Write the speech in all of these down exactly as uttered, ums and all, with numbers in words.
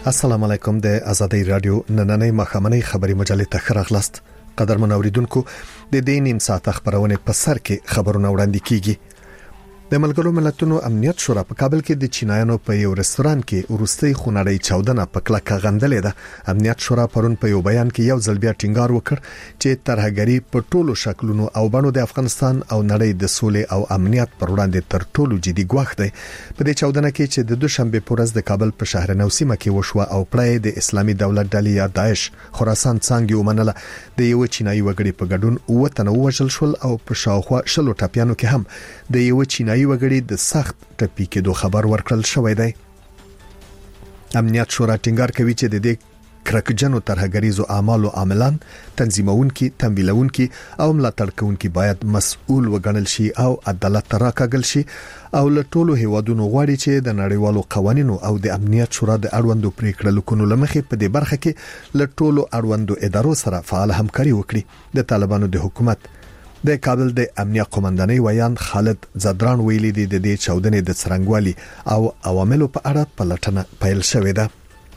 السلام علیکم د آزادۍ رادیو نننۍ مخامنۍ خبري مجلې ته خراغلاست. قدرمن اوریدونکو د دې نیم ساعت خبرونه په سر کې خبرونه وړاندې کیږي. د ملګرو ملتونو امنیت شورا په کابل کې د چینایانو په یو رستوران کې ورستۍ خونړۍ چاودنه په کلکه غندلې ده. امنیت شورا پرون په یو بیان کې یو ځل بیا ټینګار وکړ چې ترهګری په ټولو شکلونو او بڼو د افغانستان او نړۍ د سولې او امنیت پر وړاندې تر ټولو جدي ګواښ دی. په دې چاودنه کې چې د دوشنبه په ورځ د کابل په شهر نوسیمه کې وشوه او پړای د اسلامي دولت ډلې یا داعش خراسان څنګه ومنله، د یو چینایي وګړي په ګډون وطن وژل شول او په شاوخوا شلو ټاپیانو کې هم د یو چینایي وګړي د سخت ټپي کېدو خبر ورکړل شوی دی. امنیت شورا ټینګار کوي چې د دې کرکجنو ترهګریزو اعمالو عاملان، تنظیمونکي، تمویلونکي او ملاتړ کوونکي باید مسؤل وګڼل شي او عدالت ته راکاږل شي او له ټولو هیوادونو غواړي چې د نړیوالو قوانینو او د امنیت شورا د اړوندو پریکړو لکونو لمخې په دې برخه کې له ټولو اړوندو ادارو سره فعال همکاري وکړي. د طالبانو د حکومت د کابل د امنیت قومندانۍ ویان خالد زدران ویلي دي د دې چاودنې د څرنګوالي او عواملو په اړه پلټنه پیل شوې ده.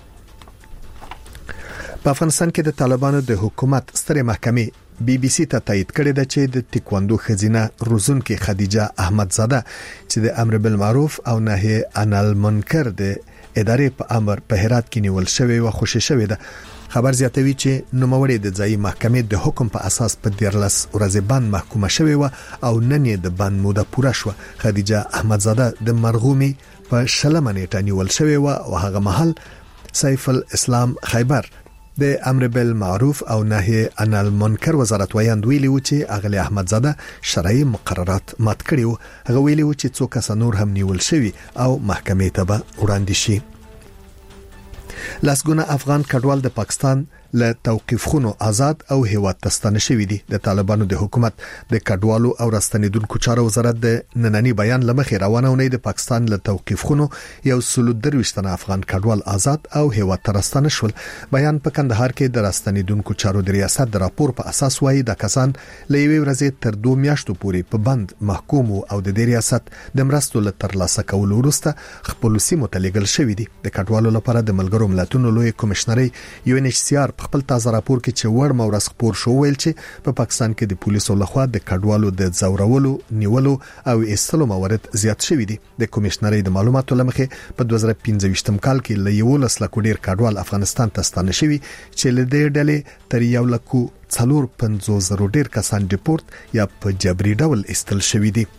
په افغانستان کې د طالبانو د حکومت ستره محکمې بي بي سي ته تایید کړی دی چې د تکواندو خزینه روزونکي خدیجه احمدزاده چې د امر بالمعروف او نهي عن المنکر د ادارې په امر په هرات کې نیول شوی او خوشی شوی ده. خبر زیاتوي چې نوموړی د ځایي محکمې د حکم په اساس په دیرلس ورځې باندې محکومه شوی و او نن یې د باندې موده پوره شو. خدیجه احمدزاده د مرغومي په شلمه نیټه نیول شوی و او هغه مهال سیف الاسلام خیبر د امر بالمعروف او نهي عن المنکر وزارت ویاند ویلي و چې اغلی احمدزاده شرعي مقررات مات کړي و. هغه ویلي و چې څو کس نور هم نیول شوی او محکمې ته به وړاندې شي. لاسګونه افغان کډوال د پاکستان له توقيف خونو آزاد او هیواد تستانه شوی دي. د طالبانو د حکومت د کډوالو او راستنیدونکو چارو وزارت د نننی بیان لمخې روانه ونې د پاکستان له توقيف خونو یو سل درويشتنه افغان کډوال آزاد او هیواد ترستانه شول. بیان په کندهار کې د راستنیدونکو چارو د ریاست د راپور په اساس وایي د کسان له یوې ورځې تر دوه میاشتو پورې په بند محکوم او د دې ریاست د مرستو له ترلاسه کولو وروسته خپل سیمو ته لېږل شوی دي. د کډوالو لپاره د ملګرو ملتونو لوی کمشنري یو ان ایچ سی آر خپل تازه راپور کې چې وړ مورس خبر شو ویل چې په پاکستان کې د پولیسو لخوا د کډوالو د زورولو، نیولو او ایستلو موارد زیات شوي دي. د کمشنري د معلوماتو لمخې په دوه زره پنځه کال کې له یو لس لک ډیر کډوال افغانستان ته ستانه شوي چې له دې ډلې تر یو لک څلور پنځوس زره ډیر کسان ډیپورت یا په جبري ډول ایستل شوي دي.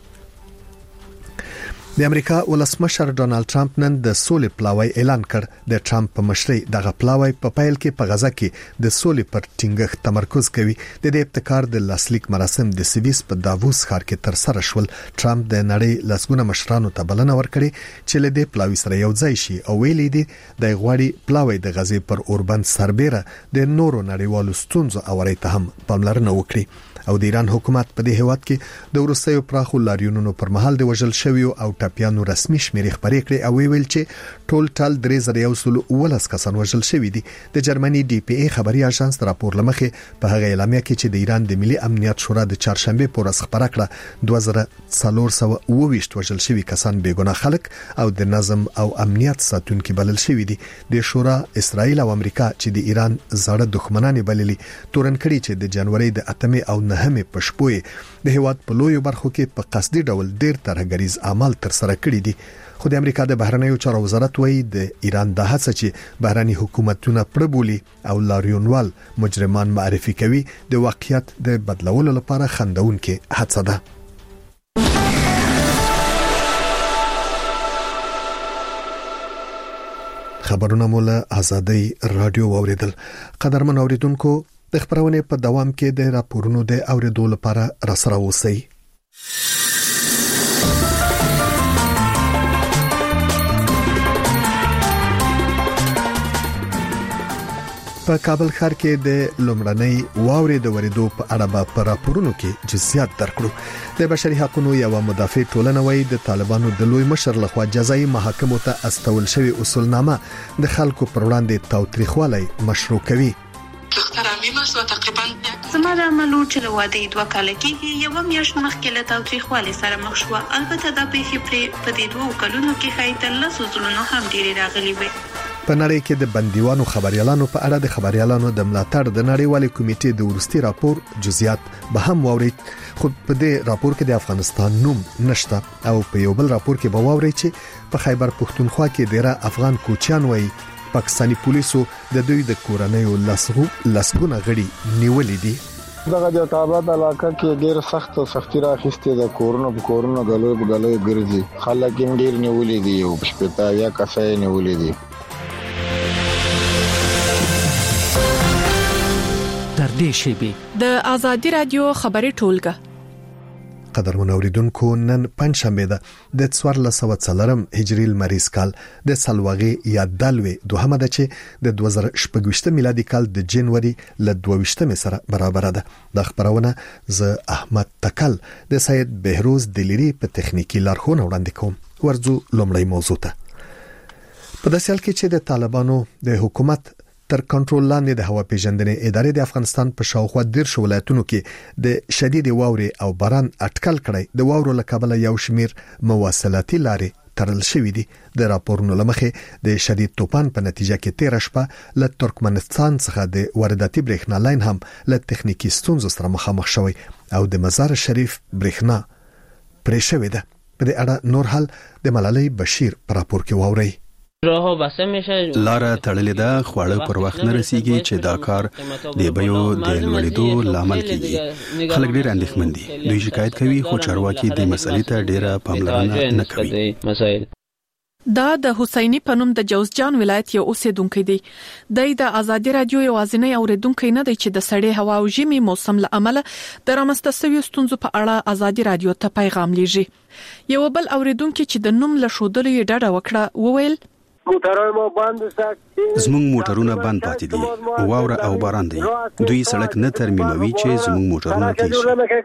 د امریکا ولسمشر ډونالد ټرمپ نن د سولې پلاوی اعلان کړ. د ټرمپ په مشرۍ دغه پلاوی په پیل کې په غزا کې د سولې پر ټینګښت تمرکز کوي. د دې ابتکار د لاسلیک مراسم د سویس په داووس ښار کې تر سره شول. ټرمپ د نړۍ لسګونه مشرانو ته بلنه ورکړي چې له دې پلاوی سره یو ځای شي او ویلي دي د غواړي پلاوی د غزې پر اوربند سربېره د نورو نړیوالو ستونزو اوري ته هم پاملرنه وکړي. او د ایران حکومت په دې هیواد کې د وروستیو پراخو لاریونونو پر مهال د وژل شویو او ټاپیانو رسمي شمیرې خبرې کړې او ویل چې ټول ټال درې زره یو سل ولس کسان وژل شوی دي. د جرمني ډي پی ای خبري اژانس راپور لمخې په هغه اعلامیه کې چې د ایران د ملي امنیت شورا د چهارشنبه پر ورځ خبره کړه دوه زره څلور سوه اوه ویشت وژل شوی کسان بیګناه خلک او د نظم او امنیت ساتونکي بلل شوی دي. د شورا اسرائیل او امریکا چې د ایران زړه دښمنان بللي تورن کړي چې د جنوري د اتمې او نهمې په شپوې د هیواد په لویو برخو کې په قصدي ډول ډیر ترهګریز اعمال تر سره کړي دي. خو د امریکا د بهرنیو چارو وزارت وایي د ایران د هڅه چې بهرني حکومتونه پربولي او لاریونوال مجرمان معرفي کوي د واقعیت د بدلولو لپاره خندونکې هڅه ده. خبرونه مولا آزادۍ رادیو اوریدل. قدرمن اوریدونکو د خبرونه په دوام کې د راپورونو د اوریدو لپاره را سره اوسئ. په کابل ښار کې د لومړنۍ واورې د وریدو په اړه به په راپورونو کې جزئیات درکړو. د بشري حقوقو یو مدافع ټولنه وایي د طالبانو د لوی مشر لخوا جزایي محاکمو ته استول شوی اصولنامه د خلکو پر وړاندې تاوتریخوالی مشروع کوي. احترامي مسو تقریبا زما د عملو چې واده دوه کال کېږي یو میاشت مخکې له تاوتریخوالي سره مخ شو. البته دا پیښې په دې دوه کلونو کې خایته لاسو ځلونو هم ډېری راغلي وي. په نړۍ کې د بندیوانو خبريالانو په اړه د خبريالانو د ملاتړ د نړیوالې کمیټې د ورستي راپور جزئیات به هم واورید، خو په دې راپور کې د افغانستان نوم نشته او په یو بل راپور کې به واوري چې په خیبر پښتونخوا کې ډیره افغان کوچیان وایي پاکستانی پولیسو د دوی د کورنیو لسغو لسګونه غړي نیولې دي. دغه د تابعات علاقه کې ډیر سخت او سختي راخسته د کورونو په کورونو غلوي غلوي ګرځي، خلک یې ډیر نیولې دي او شپږ یا کسای نیولې دي. تر دې شیبي د آزادي رادیو خبري ټولګه قدرمن اوریدونکو نن پنځشنبه ده د څوارلس سوه څلورم هجري لمریز کال د سلواغي یا دلوي دوهمه ده چې د دوه زره شپږ میلادي کال د جنوري ل دوه ویشتم سره برابر ده. د خبرونه ز احمد تکل د سید بهروز دلیری په تخنیکی لارښوونه وړاندې کوم. ورځو لومړی موضوع ته په داسې حال کې چې د طالبانو د حکومت تر کنټرول لاندې د هوا پیژندنې ادارې د افغانستان په شاوخوا ډیر ولایتونو کې د شدید واوري او باران اټکل کړي، د واورو له کبله یو شمیر مواصلاتي لارې تړل شوې دي. د راپورونو لمخې د شدید طوفان په نتیجه کې تیر شپه له ترکمنستان څخه د وارداتي برېښنا لاین هم له تخنیکی ستونزو سره مخامخ شوی او د مزار شریف برېښنا پرې شوې ده. په دې اړه نور حال د ملالۍ بشیر پر راپور کې واوري. راهو بسته میشه، لاره تړلې ده، خواړه پر وخت نه رسیږي چې دا کار د بیو د لوړېدو لامل کیږي. خلک ډېر اندېښمن دي، دوی شکایت کوي خو چارواکي د مسلې ته ډېره پاملرنه نه کوي. دا د حسینی په نوم د جوزجان ولایت یو اوسیدونکو دی. د آزادي رادیو یوازینی اوریدونکو نه دی چې د سړې هوا او ژمي موسم له امله د رامنځته شویو ستونزو په اړه آزادي رادیو ته پیغام لیږي. یو بل اوریدونکو چې د نوم له شودلو یې ډډه وکړه وویل موټرونه بند ساتي، زموږ موټرونه بند پاتې دي، واوره او باران دی، دوی سړک نه ترمیموي چې زموږ موټرونه تېز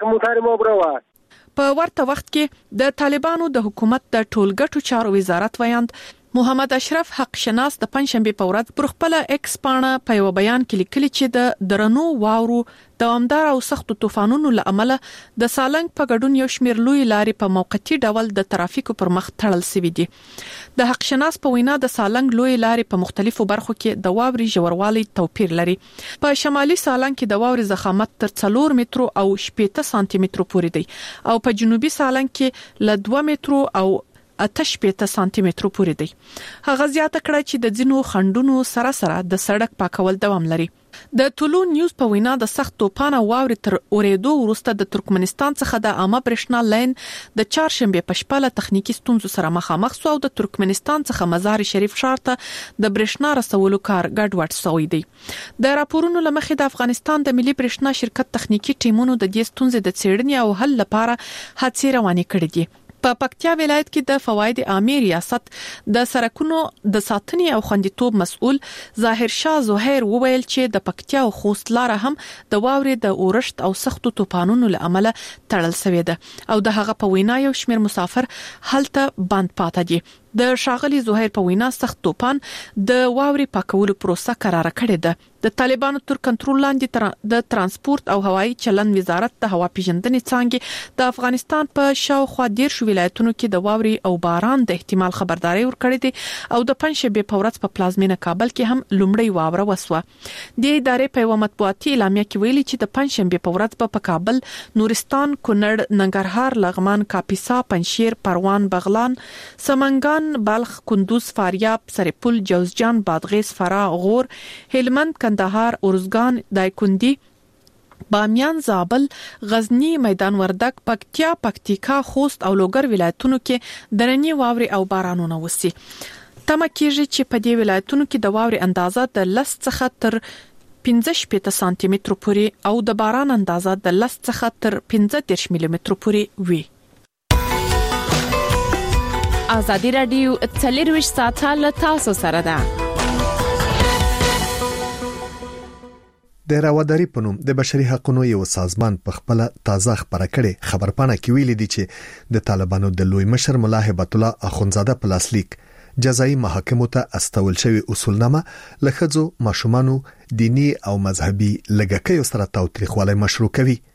شي. په ورته وخت کې د طالبانو د حکومت د ټولګټو چارو وزارت ویاند محمد اشرف حق شناس د پنځشنبه په ورځ پر خپل ایکس پاڼه په یو بیان کې لیکلي چې د درنو واورو دوامدار او سخت طوفانونو له امله د سالنګ په ګډون یو شمېر لوی لارې په موقتی ډول د ترافیکو پر مخ تړل شوې دي. د حق شناس په وینا د سالنګ لوی لارې په مختلفو برخو کې د واوري ژوروالی توپیر لري. په شمالي سالنګ کې د واوري ضخامت تر څلور مترو او شپږ سانتي مترو پورې دی او په جنوبي سالنګ کې له دوه مترو او اته شپږ سانتي مترو پورې دی. هغه زیاته کړه چې د ځینو خندونو سره سره د سړک پاکول دوام لري. د ټولو نیوز په وینا د سخت طوفان او واوري تر اورېدو وروسته د ترکمنستان څخه د عامه برېښنا لاین د چهارشنبه په شپه له تخنیکی ستونزو سره مخامخ شو او د ترکمنستان څخه مزار شریف ښار ته د برېښنا رسولو کار ګډوډ شوی دی. د راپورونو لمخې د افغانستان د ملي برېښنا شرکت تخنیکی ټیمونو د دې ستونزې د څېړنې او حل لپاره هڅې روانې کړې دي. په پکتیا ولایت کې د فواید عامه ریاست د سرکونو د ساتنې او خوندیتوب مسؤل ظاهر شاه زهیر وویل چې د پکتیا او خوست لار هم د واوري د اورښت او سختو طوفانونو له امله تړل شوې ده او د هغه په وینا یو شمېر مسافر هلته بند پاتې دي. د شاغلي زهیر په وینا سخت طوفان د واوري پاکولو پروسه قرار کړې ده. د طالبانو تر کنټرول لاندې د ترانسپورت او هوایي چلند وزارت د هوا پیژندنې څانګې د افغانستان په شاوخوا ډیر شو ولایتونو کې د واوري او باران د احتمال خبرداري ورکړې ده او د پنځشنبه په ورځ په پلازمینه کابل کې هم لومړی واوره وسوه. د ادارې په یو مطبوعاتي اعلامیه کې ویلي چې د پنځشنبه په ورځ په کابل، نورستان، کونړ، ننګرهار، لغمان، کاپیسا، پنجشیر، پروان، بغلان، سمنګان، بلخ، کندوز، فاریاب، سرپل، جوزجان، بادغیس، فراه، غور، هلمند، کندهار، ارزګان، دایکنډي، بامیان، زابل، غزنی، میدان وردګ، پکتیا، پکتیکا، خوست او لوګر ولایتونو کې درنې واوري او بارانونه وسي. تمه کېږي چې په دې ولایتونو کې د واوري اندازه د لس څخه تر پنځه شپږ سانتي مترو پورې او د باران اندازه د لس څخه تر پنځه دېرش ملي مترو پورې وي. آزادي رادیو څلرویشت ساعته له تاسو سره ده. د راوداري په نوم د بشري حقوقو یو سازمان په خپل تازه خبره کړي خبرپاڼه کې ویلي دي چې د طالبانو د لوی مشر ملا هبت الله اخونزاده په لاسلیک جزایي محاکمو ته استول شوی اصولنامه له ښځو، ماشومانو، دینی او مذهبي لږکیو سره تاوتریخوالی مشروع کوي.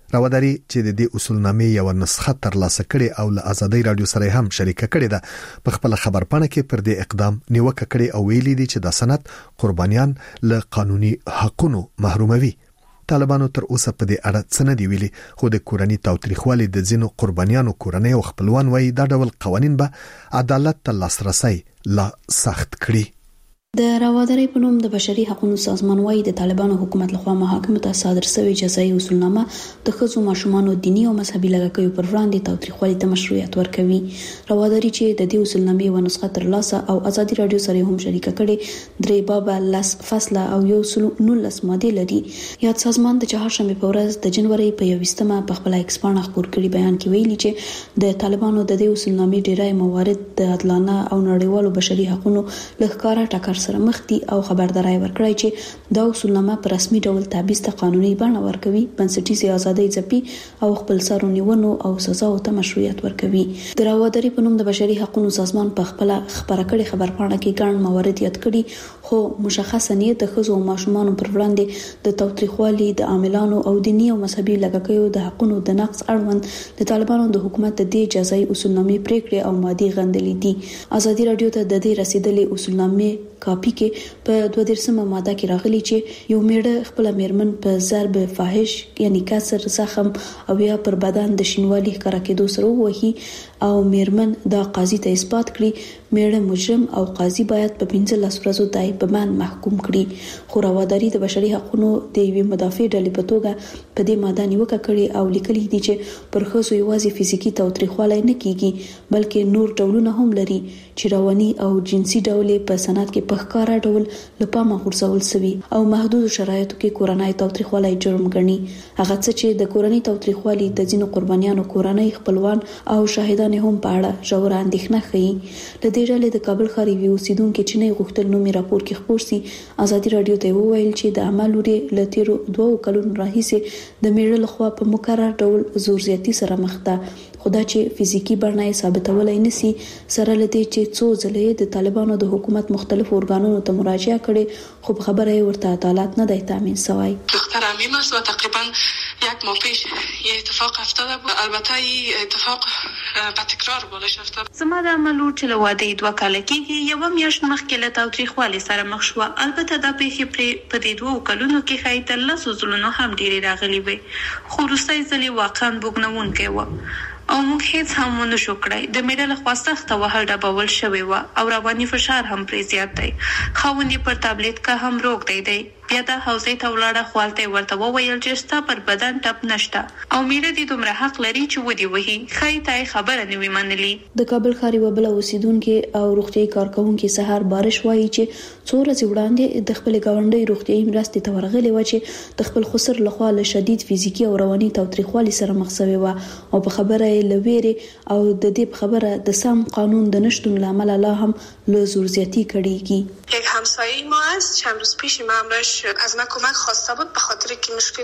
راوداري چې د دې اصولنامې یو نسخه ترلاسه کړي او له ازادي رادیو سره هم شریک کړي ده په خپل خبرپاڼه کې پر دې اقدام نیوکه کړي او ویلي دي چې د سند قربانیان له قانوني حقوقو محروموي. طالبانو تر اوسه په دې اړه څه نه دی ویلي، خو د کورنۍ تاوتریخوالي د ځینو قربانیانو کورنۍ او خپلوان وایي دا ډول قوانين به عدالت ته لاسرسي لا سخت کړي. د راوداري په نوم د بشري حقوقو سازمان وايي د طالبانو حکومت لخوا محاکمو ته صادر شوی جزایي اصولنامه د ښځو ماشومانو دینی او مذهبي لګښتونو پر وړاندې تاوتریخوالي ته مشروعیت ورکوي. راوداري چې د دې اصولنامې و نسخه ترلاسه او ازادي رادیو سره هم شریک کړي درې باب لاس فصله او یو سل نولس ماده لري. یاد سازمان د چهارشنبه په ورځ د جنوري په یوویشتمه په خپل ایکس باندې خبر کړي بیان کې ویلي چې د طالبانو د دې اصولنامې ډیری موارد د عدالانه او نړیوالو بشري حقوقو لخکاره ټکر سره مخ دي او خبرداري ورکړی چې دا اصولنامه په رسمي ډول تعبیز ته قانوني بڼه ورکوي، بنسټیزه ازادي ځپي او خپل سرونیونو او سزاو ته مشروعیت ورکوي. د راوداري په نوم د بشري حقوقو سازمان په خپل خبره کړي خبرپاڼه کې ګڼ موارد یاد کړي، خو مشخصه نیت د ښځو او ماشومانو پر وړاندې د تاوتریخوالي د عاملانو او دینی او مذهبي لګښتونو د حقوقو د نقض اړوند د طالبانو د حکومت د دې جزایي اصولنامې پریکړې او ماده غندلې دي. ازادي رادیو ته د دې رسیدلې اصولنامې کاپی کې په دوه درسمه ماده کې راغلي چې یو میړه خپل میرمن په ضرب فاحش یعنی کسر زخم او یا پر بدن د شینوالي ښکارا کېدو سره وهي او میرمن دا قاضي ته اثبات کړي میړه مجرم او قاضي باید په پنځلس ورځو دای په باندې محکوم کړي. خو راوداري د بشري حقوقو د یوې مدافع ډلې په توګه په دې ماده نیوکه کړي او لیکلي دي چې پر ښځو یوازې فزیکی تاوتریخوالی نه کیږي بلکې نور ډولونه هم لري چې رواني او جنسي ډول په سند کې په ښکارا ډول لپاره غورځول شوی او محدود شرایطو کې کورنۍ تاوتریخوالی جرم ګڼي. هغه څه چې د کورنۍ تاوتریخوالی د ځینو قربانیانو کورنۍ خپلوان او شاهدان هم په اړه ژور اندېښنه ښيي. د دې ډلې د کابل ښار یو اوسیدونکو چې نه غوښتل نومي راپور کې خبر سي ازادي رادیو ته وویل چې د عمل لري لتیرو دوه کلونو راهیسې د میړه لخوا په مکرر ډول زور زیاتی سره مخ ده، خدا چې فزیکی بڼه ثابتولای نسی سره لدی چې څو ځلې د طالبانو د حکومت مختلف ارګانونو ته مراجعه کړي خو خبره ورته عدالت نه دی تامین شوی. دختر عمیم است و تقریبا یک ماه پیش یه اتفاق افتاده بود. البته این اتفاق به تکرار بولش افتاد. زما د عملو چې له واده دوه کال کېږي یو میاشت مخکې له تاوتریخوالي سره مخ شو. البته دا پیښې په دې دوه کلونو کې خای تر لاسو ځلونو هم ډېری راغلي وي، خو وروستۍ ځلې واقعا بوګنونکې و او موږ هیڅ هم ونه شو کړای. د میډل لخوا سخته وهل ډبول شوی و او رواني فشار هم پرې زیات دی. خاوندې پر ټابلیټ کا هم روغ دی دی بیا د حوزې ته ولاړه خوالته ورته وویل چې ستا پر بدن ټپ نشته او میړه دې دومره حق لري چې ودی وهي خای ته خبره نه وی منلي. د کابل ښاري وبله اوسیدونکو او روغتي کارکونکو سهار بارش وایي چې څو ورځې وړاندې د خپل گاونډي روغتي مرستې ته ورغلي و چې د خپل خسر لخوا له شدید فزیکی او رواني تاوتریخوالي سره مخ شوی و او په خبره لويري او د دې خبره د سم قانون د نشټون لامل لا هم له زور زیاتی کړيږي. یک همسایه ما است چند روز پیش مامرش از من کمک خواسته بود به خاطر که مشکل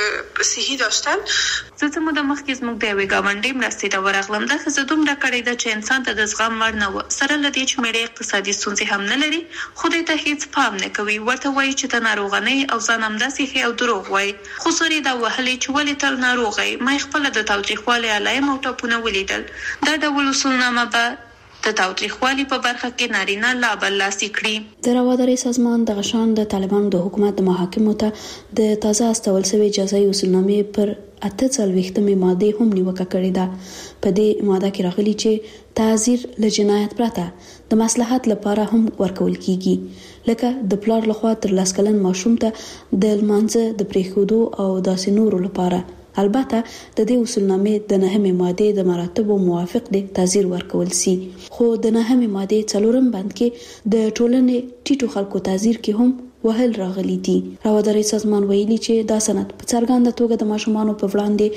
صحی داشتن. زه ته د مخکې زموږ د یوې گاونډي مرستې ته ورغلم. دا ښځه دومره کړې ده چې انسان ته د زغم وړ نه و، سره له دې چې میړه اقتصادي ستونزې هم نه لري خو دې ته هیڅ پام نه کوي. ورته وایي چې ته ناروغه نه او ځان همداسې ښه او دروغ وایي. خو سوري دا وهلې چې ولې تل ناروغه یې. ما خپله د تاوتریخوالي علایم او ټپونه ولیدل. دا ډول اصولنامه به د تاوتریخوالي په برخه کې نارینه لا بل لاسي کړي. د راوداري سازمان د غشان د طالبانو د حکومت د محاکمو ته د تازه استول شوی جزایي اصولنامې پر اته څلوېښتمې ماده هم نیوکه کړې ده. په دې ماده کې راغلي چې تعزیر له جنایت پرته د مصلحت لپاره هم ورکول کیږي، لکه د پلار لخوا تر لاس کلن ماشوم ته د لمانځه د پریښودو او داسې نورو لپاره. البته د دې اصولنامې د نهمې ماده د مراتبو موافق دي تعزیر ورکول سي، خو د نهمې ماده څلورم بند کې د ټولنې ټیټو خلکو تعزیر کې هم وهل راغلي دي. راوداري سازمان ویلي چې دا سند په څرګنده توګه د ماشومانو په وړاندې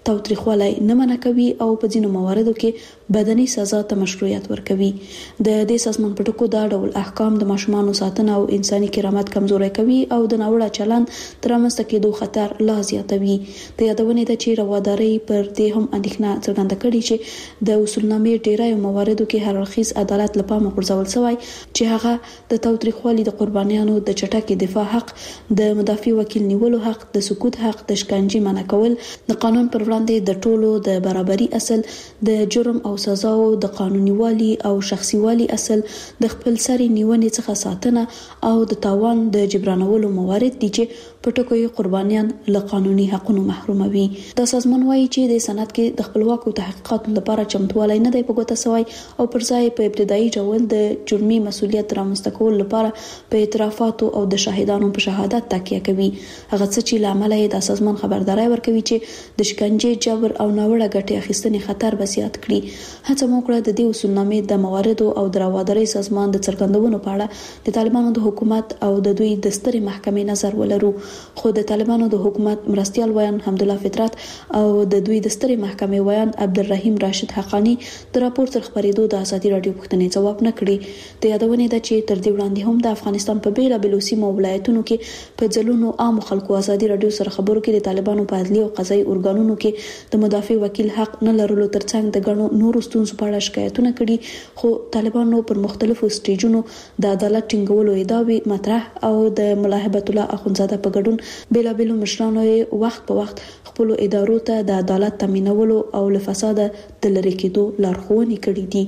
تاوتریخوالی نه منع کوي او په ځینو مواردو کې بدني سزا ته مشروعیت ورکوي. د دې سازمان په ټکو دا ډول احکام د ماشومانو ساتنه او انساني کرامت کمزوري کوي او د ناوړه چلند تر رامنځته کېدو خطر لا زیاتوي. د یادونې د چې رواداري پر دې هم اندېښنه څرګنده کړې چې د اصولنامې ډیری مواردو کې هر اړخیز عدالت لپاره غورځول شوی چې هغه د تاوتریخوالي د قربانیانو د چټکې دفاع حق، د مدافع وکیل نیولو حق، د سکوت حق، د شکنجې منع کول، د قانون پر وړاندې د ټولو د برابرۍ اصل، د جرم او سزاو د قانوني او شخصي والی اصل، د خپل سري نیونې څخه ساتنه او د تاوان د جبرانولو موارد دي چې په ټکو یې قربانیان له قانوني حقوقو محروموي. د سازمان وايي چې د صنعت کې د خپلواکو تحقیقاتو لپاره چمتووالی نه دی په ګوته شوی او پر ځای په ابتدایي ډول د جرمي مسؤلیت رامنځته کول لپاره په اعترافاتو او د شاهدانو په شهادت تکیه کوي. هغه څه چې لامل یې د سازمان خبرداري ورکوي چې د شکنجې، جبر او ناوړه ګټې اخیستنې خطر بسیات کړي. هڅه مو کړه د دې اصولنامې د مواردو او د رواداري سازمان د څرګندونو په اړه د طالبانو د حکومت او د دوی د سترې محکمې نظر ولرو. خو د طالبانو د حکومت مرستيال ویان حمدالله فطرت او د دوی د سترې محکمې ویان عبدالرحیم راشد حقانی د راپور تر خبرېدو د ازادي رادیو پوښتنې ځواب نه کړي. د یادونې ده چې تر دې وړاندې هم د افغانستان په بیلابېلو سیمو او ولایتونو کې په ځلونو عام خلکو ازادي رادیو سره خبرو کې د طالبانو په عدلي او قضایي ارګانونو کې د مدافع وکیل حق نه لرلو ترڅنګ د غنو نورو ستونزو په اړه شکایتونه کړي. خو طالبانو پر مختلفو سټیجونو د عدالت ټینګولو ادعاوې مطرح او د ملاحبت الله اخونزاده په ګډون بیلابېلو مشرانو یې وخت په وخت خپل ادارو ته د عدالت تامینولو او له فساد د لری کېدو لارښوونې کړې دي.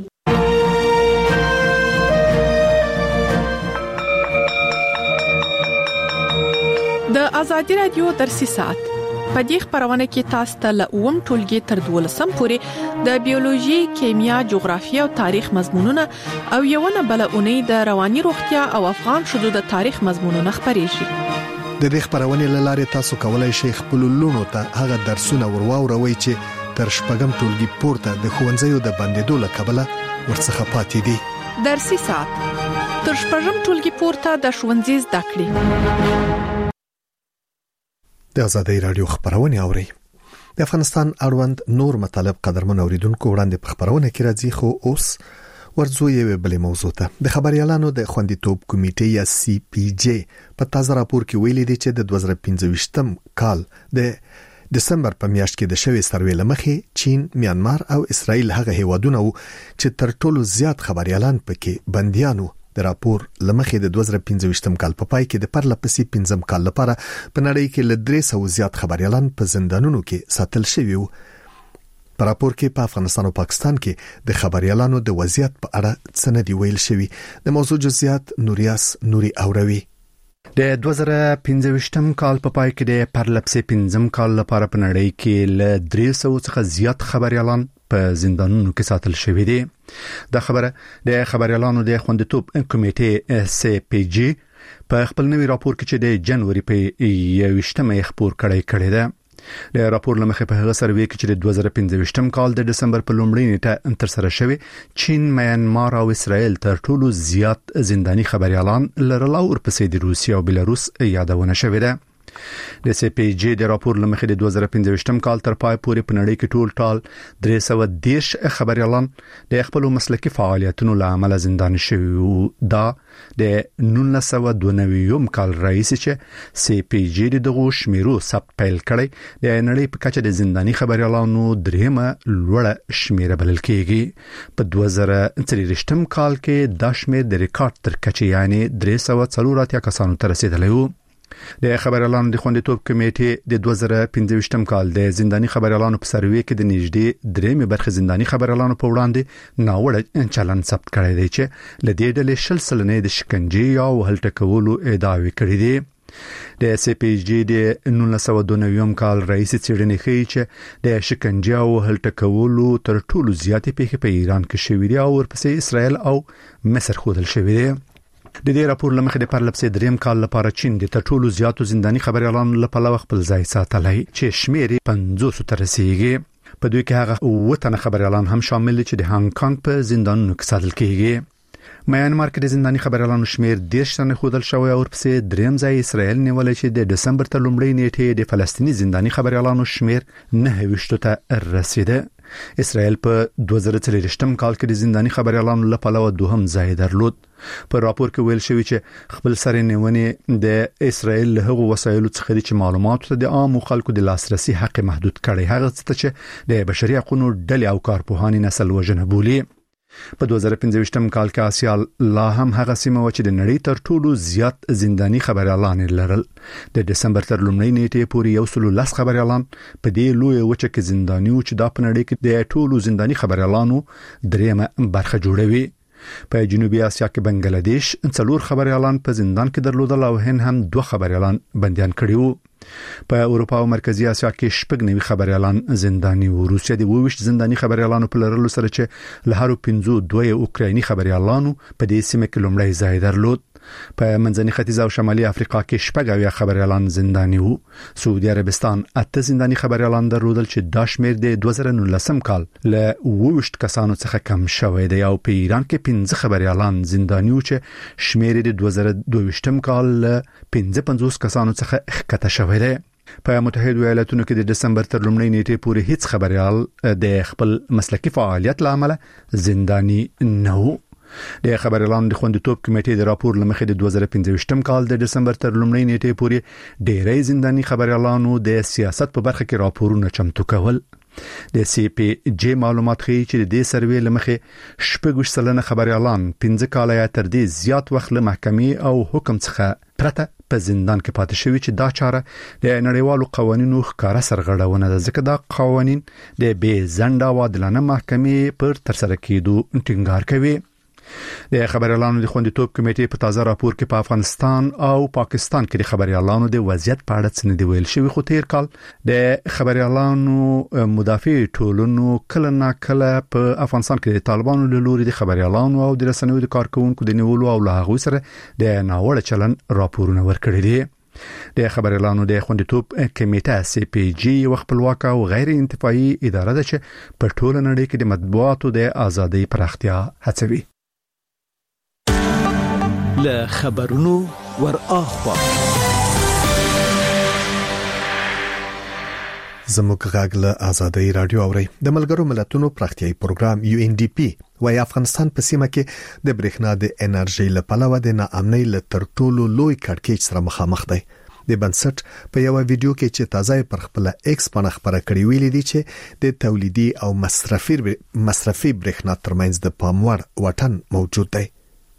د ازادي رادیو درسي ساعت په دې خبرونه کې تاسو ته له اوم ټولګي تر دولسم پورې د بیولوژي، کیمیا، جغرافیه او تاریخ مضمونونه او یوونه بل اونۍ د رواني روغتیا او افغان شذو د تاریخ مضمونونه خبرېږي. د دې خبرونه لاره تاسو کولای شئ خپل لونو ته هغه درسونه ورواوروي چې تر شپږم ټولګي پورته د ښوونځیو د بندیدو لکبله ورڅخه پاتې دي. درسي ساعت تر شپږم ټولګي پورته د ښوونځي زده کړې. د ازادي رادیو خبرونه اوري. د افغانستان اړوند نور مطالب قدرمن اوریدونکو وړاندې په خبرونه کې راځي. خو اوس ورځو یو بل موضوع ته د خبريالانو د خوندیتوب کمیټې یا سی پی جی په تازه راپور کې ویلي دي چې د دوه زره پنځه ویشتم کال د دسمبر په میاشت کې د شوې سروې لمخې چین، میانمار او اسرائیل هغه هیوادونه وو چې تر ټولو زیات خبريالان پکې بنديانو. د راپور لمخې د دوه زره پنځه ویشتم کال په پای کې د پرلپسې پنځم کال لپاره په نړۍ کې ل درې سوه زیات خبريالان په زندانونو کې ساتل شوي وو. په راپور کې په افغانستان او پاکستان کې د خبريالانو د وضعیت په اړه څه نه دی ویل شوی. د موضوع جزئیات نوریاس نوري اوروي. د دوه زره پنځه ویشتم کال په پای کې د پرلپسې پنځم کال لپاره په نړۍ کې ل درې سوه څخه زیات خبريالان په زندانونو کې ساتل شوی دي. دا خبره د خبريالانو د خوندیتوب کمیټې سی پی جی په خپل نوي راپور کې چې د جنوري په یوویشتمه خبر کړی کړی ده. د راپور لمخې په هغه سروې کې چې د دوه زره پنځه ویشتم کال د دسمبر په لومړۍ نیټه تر سره شوی چین، میانمار او اسرائیل تر ټولو زیات زنداني خبريالان لرل او ورپسې د روسیې او بلاروس یادونه شوې ده. د سی پی جی د راپور لمخې د دوه زره پنځه ویشتم کال تر پای پورې په نړۍ کې ټول ټال درې سوه دېرش خبريالان د خپل مسلکي فعالیتونو له امله زندان شوي وو. دا د نولس سوه دوه نوي کال راهیسې چې سی پی جی دغه شمیرو ثبت پیل کړی د نړۍ په کچه د زنداني خبريالانو درېمه لوړه شمیره بلل کېږي. په دوه زره څلوېښتم کال کې دا شمیر د ریکارډ تر کچې یعنی درې سوه څلور اتیا کسانو ته رسیدلی وو. د خبريالانو د خوندیتوب کمیټې د دوه زره پنځه ویشتم کال د زنداني خبريالانو په سروې کې د نږدې درېمې برخې زنداني خبريالانو په وړاندې ناوړه چلند ثبت کړی دی چې ل دې ډلې شل سلنې د شکنجې او هلټ کولو ادعاوې کړې دي. د سی پی جی د نولس سوه دوه نوي کال رئیس څېړنې ښیي چې د شکنجې او هلټ کولو تر ټولو زیاتې پیښې په ایران کې شوې دي او ورپسې اسرائیل او مصر ښودل شوې دي. د دې راپور لمخې د پرلپسې دریم کال لپاره چین د تر ټولو زیاتو زنداني خبريالانو لپاره خپل ځای ساتلی چې شمیر پنځوس ته رسیږي. په دوی کې هغه اووه تنه خبريالان هم شامل دي چې د هانګ کانګ په زندانونو کې ساتل کېږي. میانمار کې د زنداني خبريالانو شمیر دیرش تنه خودل شوی او ورپسې دریم ځای اسرائیل نیولای چې د دسمبر تر لومړۍ نیټې د فلسطینی زنداني خبريالانو شمیر نه وشتو ته رسیده. اسرائیل په دوه زره څلورم کال کې د زنداني خبريالانو لپاره دوهم ځای درلود. په راپور کې ویل شوی چې خپل سره نیونې د اسرائیل له هغو وسایلو څخه د معلوماتو ته د عام خلکو د لاسرسي حق محدود کړي، هغه څه چې د بشري حقوقو ډلې او کارپوهان نسل وژنه بولي. په دوه زره پنځه کال کې آسیا لا هم هغه سیمه و چې د نړۍ تر ټولو زیات زنداني خبريالان لرل. د دسمبر تر لومړۍ نیټې پورې یو سل لس خبريالان په دې لوی وچه کې زنداني او چې دا په نړۍ کې د ټولو زنداني خبريالانو دریمه برخه جوړوي. په جنوبي اسیا کې بنگلاديش څلور خبريالان په زندان کې درلودل او هند هم دوه خبريالان بنديان کړي وو. په اروپا او مرکزی اسیا کې شپږ نوي خبريالان زنداني وو. روسیا د وویشت زنداني خبريالانو په لرلو سره چې له هرو پنځو دوه اوکرایني خبريالانو په دې سیمه کې لومړی ځای درلود. په منځني ختیځ او شمالي افریقا کې شپږ اویا خبريالان زنداني وو. سعودي عربستان اته زنداني خبريالان درلودل چې دا شمیر د دوه زره نولسم کال له وویشت کسانو څخه کم شوی دی. او په ایران کې پنځه خبريالان زنداني وو چې شمیر د دوه زره دوه کال له پنځه پنځوس کسانو څخه ښکته شوی دی. په متحده ایالاتونو کې د دسمبر تر لومړۍ نیټې پورې هیڅ خبريال د خپل مسلکي فعالیت لامل زنداني نه وو. د خبريالانو د خوندیتوب کمیټې د راپور لمخې د دوه زره پنځه کال د دسمبر تر لومړۍ نیټې پورې ډېری زنداني خبريالانو د سیاست په برخه کې راپورونه چمتو کول. د سی پی جی معلومات ښیي چې د دې سروې لمخې شپږ سلنه خبريالان پنځه کاله یا تر دې زیات وخت له محکمې او حکم څخه پرته په زندان کې پاتې شوی چې دا چاره د نړیوالو قوانینو ښکارا سرغړونه ده، ځکه دا قوانین د بې ځنډه او عادلانه محکمې پر ترسره کېدو ټینګار کوي. د خبريالانو د خوندیتوب کمیټې په تازه راپور کې په افغانستان او پاکستان کې د خبريالانو د وضعیت په اړه څه نه دی ویل شوی، خو تیر کال د خبريالانو مدافع ټولنو کله نا کله په افغانستان کې د طالبانو له لوري د خبريالانو او د رسنیو د کارکونکو د نیولو او له هغه سره د ناوړه چلن راپورونه ورکړي دي. د خبريالانو د خوندیتوب کمیټه سی پی جی یو خپلواک او غیر انتفاعي اداره ده چې په ټوله نړۍ کې د مطبوعاتو د ازادۍ پراختیا هڅوي. له خبرونو ور اخوا زموږ غږ له آزادۍ رادیو اوري. د ملګرو ملتونو پراختیاي پروګرام یو ان ډي پی وايي افغانستان په سیمه کې د برېښنا د انرژي لپاره د ناامنۍ له تر ټولو لوی کړکېچ سره مخامخ دی. د بنسټ په یو ویډیو کې چې تازه پر خپل ایکس باندې خبره کړې ویلي دي چې د تولیدي او مصرفي مصرفي برېښنا ترمنځ د پاموړ وټن موجود دی.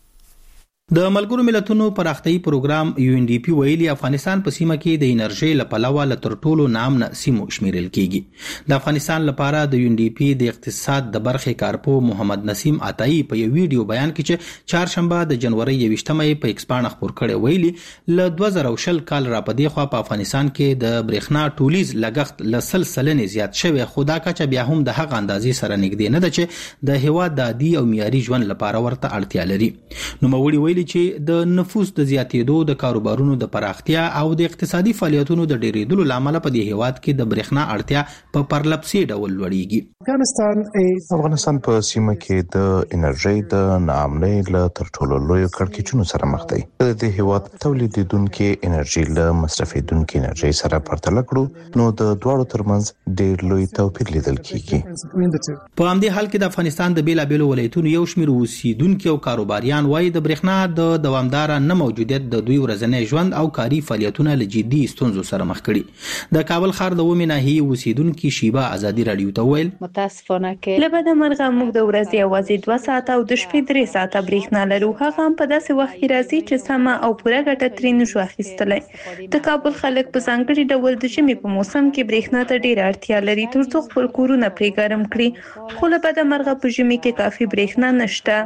د ملګرو ملتونو پراختیاي پروګرام یو ان ډي پی ویلي افغانستان په سیمه کې د انرژي لپاره ل تر ټولو نامنه سیمو شمیرل کیږي. د افغانستان لپاره د یو ان ډي پی د اقتصاد د برخې کارپو محمد نسیم عطایی په یو ویډیو بیان کې چې چهارشنبه د جنوري یویشتمې په ایکس باندې خبر کړي ویلي ل دوه زره شل کال را پدې خو په افغانستان کې د برېښنا ټولیز لګښت ل سلسله زیات شوی، خدا کچه بیا هم د هغه اندازې سره نږدې نه ده چې د هوا د عادي او معیاري ژوند لپاره ورته اړتیا لري. نو موري ویلي چې د نفوس د زیاتېدو، د کاروبارونو د پراختیا او د اقتصادي فعالیتونو د ډېرېدلو لامل په دې هیواد کې د برېښنا اړتیا په پرلپسې ډول لوړېږي. افغانستان افغانستان په سیمه کې د انرژي د ناامنۍ له تر ټولو لوی کړکېچونو سره مخ دی. د دې هیواد تولیدونکو انرژي له مصرفیدونکو انرژي سره پرتله کړو نو د دواړو ترمنځ ډېر لوی توپیر لیدل کیږي. په همدې حال کې د افغانستان د بیلابېلو ولایتونو یو شمېر اوسیدونکو او کاروباریان وايي د برېښنا د دوامدار نه موجودیت د دوی ورځنی ژوند او کاري فعالیتونه له جدي ستونزو سره مخ کړي. د کابل ښار د ومه ناحیه اوسیدونکو شیبا ازادي رادیو ته ویل متاسفانه کې لبد مرغه موږ د ورځې اوازې دوه ساعته او د شپې درې ساعته برېښنا لرو، هغه هم په داسې وخت کې راځي چې سمه او پوره ګټه ترې نشو اخیستلای. د کابل خلک په ځانګړي ډول د ژمي په موسم کې برېښنا ته ډېره اړتیا لري ترڅو خپل کورونه پرې ګرم کړي، خو لبد مرغه په ژمي کې کافي برېښنا نشته.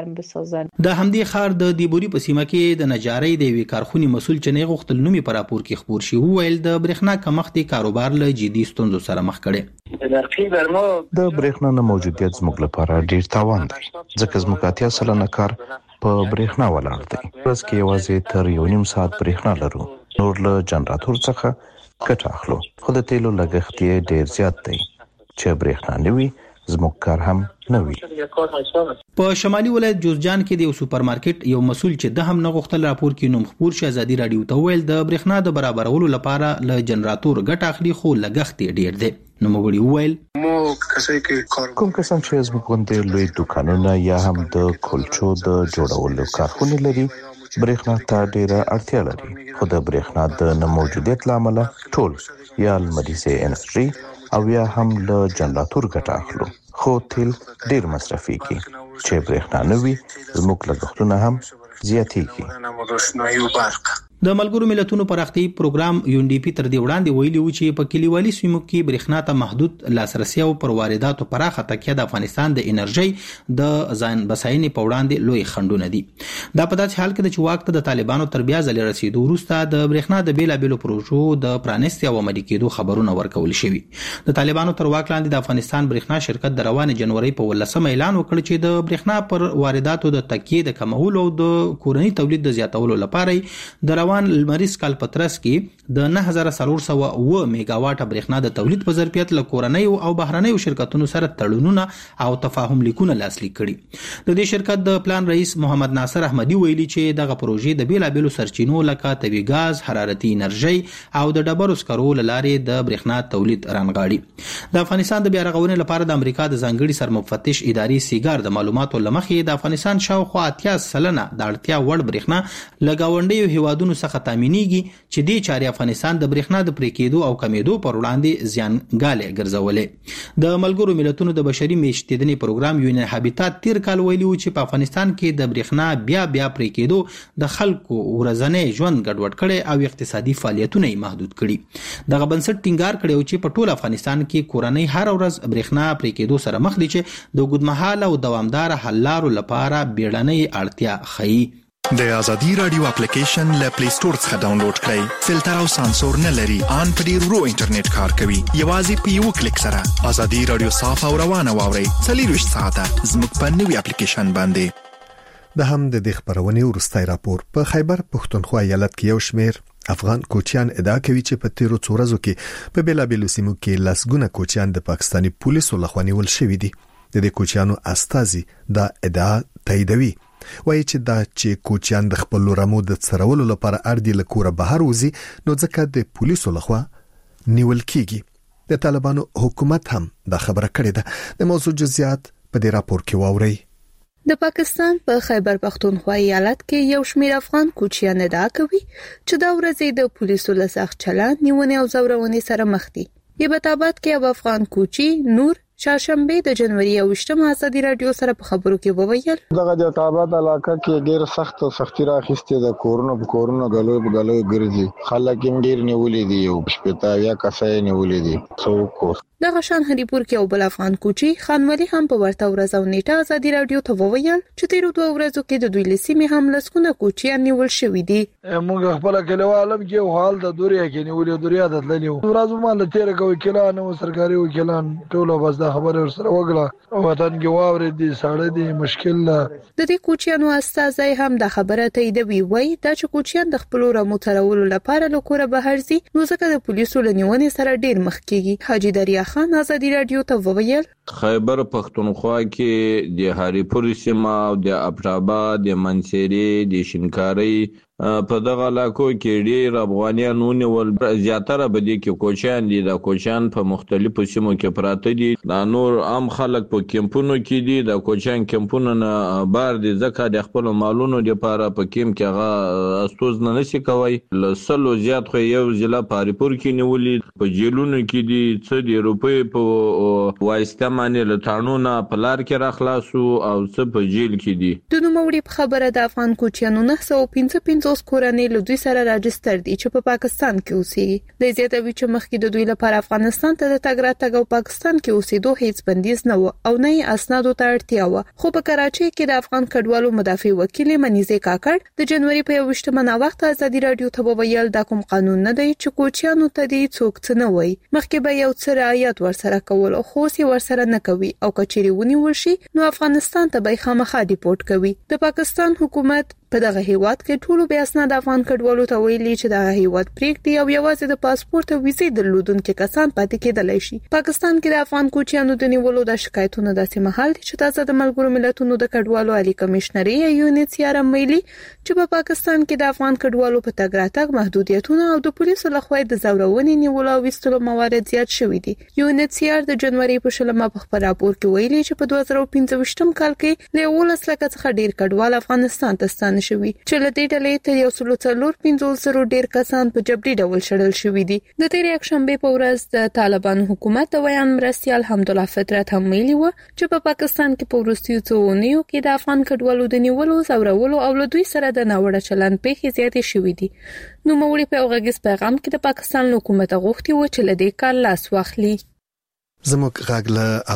د همدې ښار د دیبوري په سیمه کې د نجارۍ د یوې کارخونې مسول چې نه غوښتل نومي په راپور کې خبر شي وویل د برېښنا کمښت کاروبار له جدي ستونزو سره مخ کړي. د برېښنا نه موجودیت زموږ لپاره ډیر تاوان دی ځکه زموږ اتیا سلنه کار په برېښنا ولاړ دی. ورځ کې یوازې تر یو نیم ساعت برېښنا لرو، نور له جنراتور څخه ګټه اخلو، خو د تیلو لګښت یې ډیر زیات دی. چې برېښنا نه وي زموږ کار هم نه وي. په شمالي ولایت جوزجان کې د یو سوپرمارکټ یو مسول چې د هم نه غوښتل راپور کې نوم خبر شي ازادي رادیو ته ویل د برېښنا د برابرولو لپاره له جنراتور ګټه اخلي خو لګښت ډیر دی. نو موږ ویل کوم کسان چې زموږ غونډې لوی دکانونه یا هم د کلچو د جوړولو کارخونه لري برېښنا ته ډیره اړتیا لري خو د برېښنا د نه موجودیت لامل ټول یا لمریزه انرژي او یا هم له جنراتور ګټه اخلو خو تل ډیر مصرفيږي چې برېښنا نه وي زموږ لګښتونه هم زیاتېږي. د ملګرو ملتونو پراختیايي پروګرام یو ان ډي پی تر دې وړاندې ویلي و چې په کلیوالي سیمو کې برېښنا ته محدود لاسرسي او پر وارداتو پراخه تکیه د افغانستان د انرژي د ځان بساینې په وړاندې لوی خنډونه دي. دا په داسې حال کې د چې واک ته د طالبانو تر بیا ځل رسیدو وروسته د برېښنا د بیلابېلو پروژو د پرانیستي او عملي کېدو خبرونه ورکول شوي. د طالبانو تر واک لاندې د افغانستان برېښنا شرکت د روان جنوري په ولسمه اعلان وکړ چې د برېښنا پر وارداتو د تکیه د کمولو او د کورني تولید د زیاتولو لپاره د روان لمریز کال پترس کې د نه هزار څلور سوه اوه میگا واټه برېښنا د تولید په ظرفیت له کورنۍ او بهرنۍ شرکتونو سره تړونونه او تفاهم لیکونه لاسلیک کړي. د دې شرکت د پلان رئیس محمد ناصر احمدي ویلي چې دغه پروژې د بیلابېلو سرچینو لکه طبیعي ګاز، حرارتي انرژي او د ډبرو سکرو لارې د برېښنا تولید رانغاړي. د افغانستان د بیا رغونې لپاره د امریکا د ځانګړي سرمفتش ادارې سیګار د معلوماتو لمخې د افغانستان شاوخوا اتیا سلنه د اړتیا وړ برېښنا لګاونډیو هیوادونو څخه تامینېږي چې دې چارې افغانستان د برېښنا د پرې کېدو او کمیدو پر وړاندې زیانګالې ګرځولې. د ملګرو ملتونو د بشري میشتېدنې پروګرام یو ان هابیتات تیر کال ویلي و چې په افغانستان کې د برېښنا بیا بیا پرې کېدو د خلکو ورځنی ژوند ګډوډ کړي او اقتصادي فعالیتونه یې محدود کړي. دغه بنسټ ټینګار کړی و چې په ټول افغانستان کې کورنۍ هر ورځ برېښنا پرې کېدو سره مخ دي چې د اوږدمهاله او دوامدار حل لارو لپاره بیړنۍ اړتیا ښیي. د ازادي رادیو اپلیکیشن له پلی سٹور څخه ډاونلوډ کړئ. فلټر او سانسور نه لري. ان په ډیر ورو انټرنیټ کار کوي. یوازې په یو کلیک سره ازادي رادیو صاف او روانه واورئ. څلور ساعته زموږ په نوي اپلیکیشن باندې. د هم د خبرونې ورستای راپور په خیبر پښتونخوا ایالت کې یو شمیر افغان کوچیان ادعا کوي چې په تیرو څو ورځو کې په بیلابېلو سیمو کې لسګونه کوچیان د پاکستاني پولیسو لخوا نیول شوي دي. د دې کوچیانو استازي دا ادعا تاییدوي. وایي چې دا چې کوچیان د خپل رمو د څرولو لپاره اړدي له کوره بهر وځي نو ځکه د پولیسو لخوا نیول کیږي. د طالبانو حکومت هم دا خبره کړې ده. د موضوع جزئیات په دې راپور کې واورئ. د پاکستان په خیبر پښتونخوا ایالت کې یو شمېر افغان کوچیان ادعا کوي چې دا ورځې د پولیسو له سخت چلند، نیونې او ځورونې سره مخ دي. یبتابات کې یو افغان کوچی نور چهارشنبه د جنوري یوویشتمه ازادي رادیو سره په خبرو کې وویل دغه د تابعات علاقه کې ډیر سخت سختي راخسته د کورونو په کورونو غلوي غلوي ګرځي. خلک هم ډیر نیولې دي او شپږ یا کسای نیولې دي. څوک دغه شان هریپور کې یو بل افغان کوچی خانولي هم په ورته ورځ او نیټه ازادي رادیو ته وویل چې تیرو دوه ورځو کې د دوی لسیمې هم لسکونه کوچیان نیول شوې دي. موږ خپل کلیوالم کې حال د دوریا کې نیولې دوریا د تللی ورځو مال تیر کوي کلان او سرکاري وکیلان ټول بس د خبره سره وګړه وطن کې واورې دي ساړه دي مشکل ده. د دې کوچیانو استازي هم د خبره تاییدوي. وایي دا چې کوچیان د خپل رمو ترولو لپاره له کوره بهر ځي نو ځکه د پولیسو لنیونې سره ډیر مخ کیږي. حاجی دریا خان ازادي رادیو ته وویل خیبر پښتونخوا کې د هریپور سیمه او د ابټاباد د منصيري د شینکاري په دغه علاقو کې ډیر افغانان ونیول. زیاتره به دي کې کوچیان دي. د کوچیان په مختلفو سیمو کې پراته دي. د نور عام خلک په کیمپونو کې دي. د کوچیان کیمپونو نه بار دي ځکه د خپل مالونو لپاره په کیم کې هغه استوز نه نشي کوي. لسلو زیات خو یو ضلع په هریپور کې نیولې. په جیلونو کې دي څه د روپې په واسطه باندې له تانونه په لار کې راخلاصو او څه په جیل کې دي. د نوموړي خبره د افغان کوچیانو نه سو پنځه پنځه اوس کورنۍ له دوی سره راجستر دي چې په پاکستان کې اوسېږي. د زیاتوي چې مخکې د دوی لپاره افغانستان ته د تګ راتګ او پاکستان کې اوسېدو هیڅ بندیز نه و او نه یې اسنادو ته اړتیا و. خو په کراچۍ کې د افغان کډوالو مدافع وکیل منیزه کاکړ د جنوري په یوویشتمه نا وخت ازادي رادیو ته وویل دا کوم قانون نه دی چې کوچیانو ته دې څوک څه نه وایي. مخکې به یو څه رعایت ورسره کول او خو سي ورسره نه کوي او کچېری ونیول شي نو افغانستان ته به خامخا ډیپورت کوي. د پاکستان حکومت په دغه هیواد کې ټولو بیا اسناد افغان کډوالو ته ویلي چې دغه هیواد پریکړي او یوازې د پاسپورت او ویزې درلودونکو کسان پاتې کېدلای شي. پاکستان کې د افغان کوچیانو د نیولو د شکایتونو داسې مهال دي چې تازه د ملګرو ملتونو د کډوالو عالی کمشنري یا یونیسیار ویلي چې په پاکستان کې د افغان کډوالو په تګ راتګ محدودیتونه او د پولیسو لخوا د زورونې نیولو او وستلو موارد زیات شوي دي. یونیسیار د جنوري په شلمه په خبر راپور کې ویلي چې په دوه زره پنځه کال کې له ولس لکه څخه ډیر کډوال افغانستان ته ستانه شوي چې له دې ډلې ته یو سل څلور پنځوس زره ډیر کسان په جبري ډول شړل شوي دي. د تیرې یکشنبه په ورځ د طالبانو حکومت د ویان مرستيال حمدالله فطرت هم ویلي و چې په پاکستان کې په وروستیو څو اونیو کې د افغان کډوالو د نیولو زورولو او له دوی سره د ناوړه چلند پیښې زیاتې شوې دي. نو موري په اوغږیس پیغام کې د پاکستان حکومت غوښتي و چې له دې کار لاس واخلي. زموږ غاګله